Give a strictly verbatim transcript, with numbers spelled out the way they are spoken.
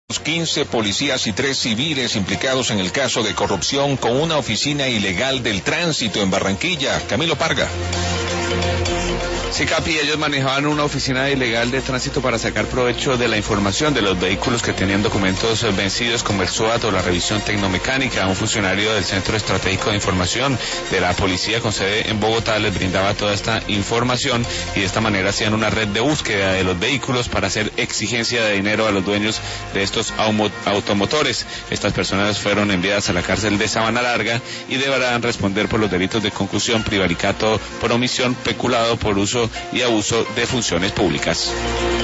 quince policías y tres civiles implicados en el caso de corrupción con una oficina ilegal del tránsito en Barranquilla. Camilo Parga. Sí, Capi, ellos manejaban una oficina ilegal de tránsito para sacar provecho de la información de los vehículos que tenían documentos vencidos como el SWAT o la revisión tecnomecánica. Un funcionario del Centro Estratégico de Información de la Policía con sede en Bogotá les brindaba toda esta información y de esta manera hacían una red de búsqueda de los vehículos para hacer exigencia de dinero a los dueños de estos automotores. Estas personas fueron enviadas a la cárcel de Sabana Larga y deberán responder por los delitos de concusión, prevaricato por omisión, peculado por uso y abuso de funciones públicas.